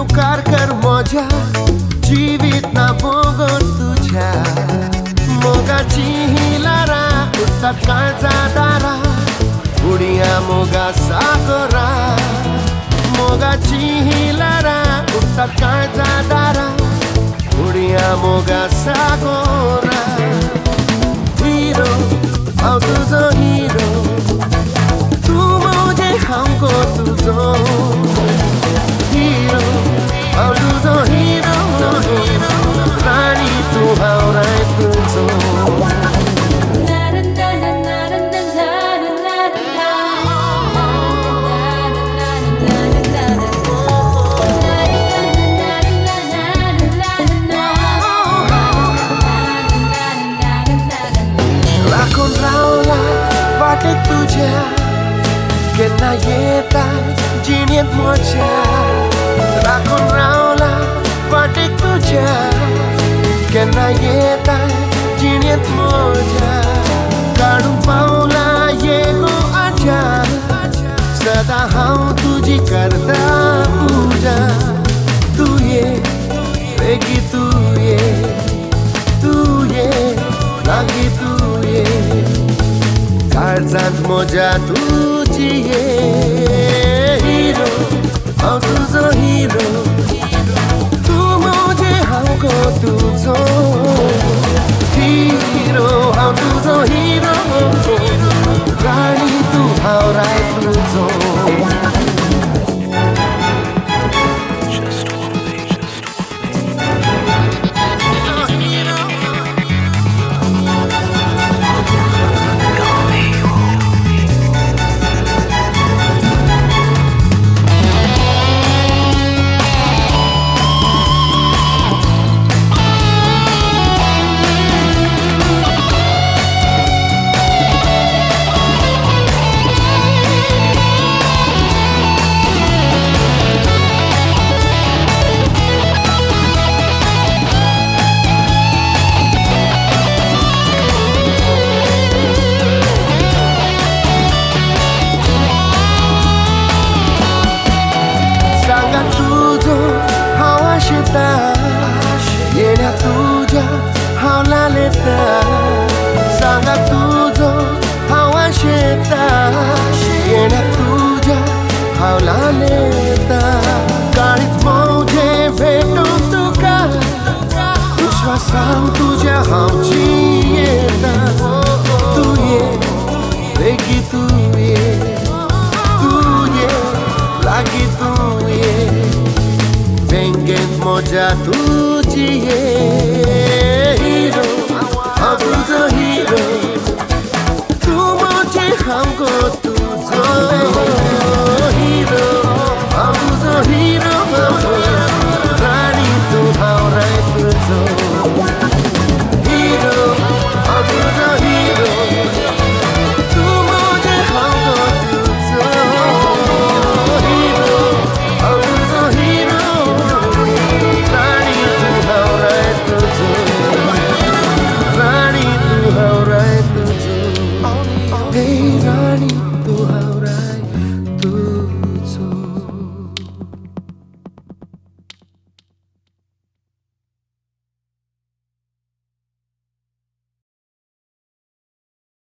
उपकार कर माझ्या जीवित ना बघत तुझ्या मोगाची ही लारा उडतात काळजा दारा उडिया मोगा सागरा मोगाची ही लारा उडतात काळजा दारा उडिया मोगा सागरा हिरो हांव तुजो हिरो तू मुझे हमको तुझो हिरो हांव तुजो हिरो राणी तू हांव राय तुजो वाटेक तुझ्या केन्ना येता जिणेंत म्हज्या राखून रावला वाटेक तुझ्या केन्ना येता जिणेंत म्हज्या काडून पावला येगो आजा सदां हांव तुजी करता पुजा तूं ये बेगी तूं ये लागीं तूं ये काळजांत म्हज्या तुजी ये हिरो हांव तुजो हिरो तूं मुझे हमको तुजो हिरो हांव तुजो हिरो राणी तूं हांव राय तुजो येण्या तुझ्या हांव लालेता सांगा तुजो हांव आशेता येण्या तुझ्या हांव लालेता काळीच मौजे भेटून तुका विश्वासान तुझ्या हांव जियेता तूं ये बेगी तूं ये लागीं तूं ये व्यंगेंत म्हज्या तुजी ये